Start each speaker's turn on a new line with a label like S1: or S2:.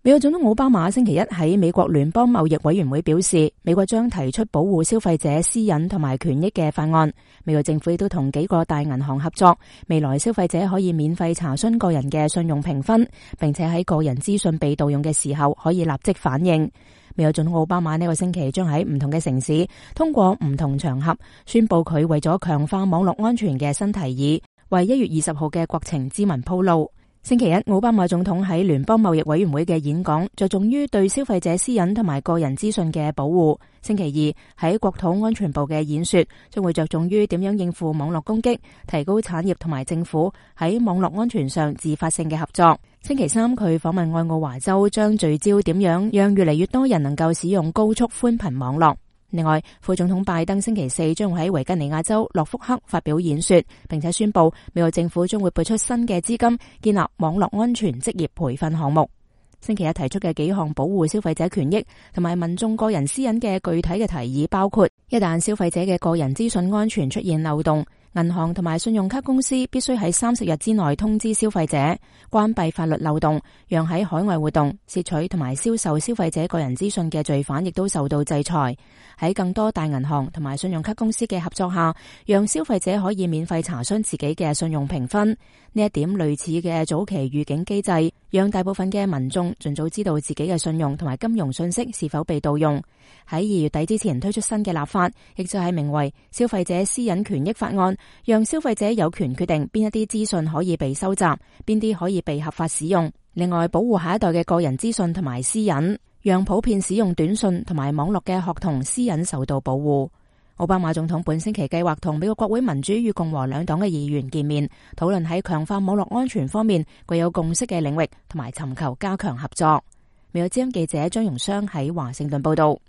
S1: 美國總統奧巴馬星期一喺美國聯邦貿易委員會表示，美國將提出保護消費者私隱同埋權益嘅法案。美國政府亦都同幾個大銀行合作，未來消費者可以免費查詢個人嘅信用評分，並且喺個人資訊被盜用嘅時候可以立即反應。美國總統奧巴馬呢個星期將喺唔同嘅城市通過唔同場合宣布佢為咗強化網絡安全嘅新提議，為1月20號嘅國情咨文鋪路。星期一，奧巴馬總統喺聯邦貿易委員會嘅演講着重於對消費者私隱同埋個人資訊嘅保護。星期二喺國土安全部嘅演說將會着重於點樣應付網絡攻擊，提高產業同埋政府喺網絡安全上自發性嘅合作。星期三，佢訪問愛奧華州，將聚焦點樣讓越嚟越多人能夠使用高速寬頻網絡。另外，副總統拜登星期四將會喺維吉尼亞州諾福克發表演說，並且宣布美國政府將會撥出新嘅資金建立網絡安全職業培訓項目。星期一提出嘅幾項保護消費者權益同埋民眾個人私隱嘅具體嘅提議包括：一旦消費者嘅個人資訊安全出現漏洞，銀行同埋信用卡公司必須喺30日之內通知消費者，關閉法律漏洞，讓喺海外活動、竊取同埋銷售消費者個人資訊嘅罪犯亦都受到制裁。喺更多大銀行同埋信用卡公司嘅合作下，讓消費者可以免費查詢自己嘅信用評分。呢一點類似嘅早期預警機制，讓大部分嘅民眾盡早知道自己嘅信用同埋金融信息是否被盜用。喺2月底之前推出新嘅立法，亦就係名為《消費者私隱權益法案》，讓消費者有權決定邊一啲資訊可以被收集，邊啲可以被合法使用。另外，保護下一代嘅個人資訊同埋私隱，讓普遍使用短訊同埋網絡嘅學童私隱受到保護。奧巴馬總統本星期計劃同美國國會民主與共和兩黨嘅議員見面，討論喺強化網絡安全方面具有共識嘅領域，同埋尋求加強合作。美國之音記者張容湘喺華盛頓報道。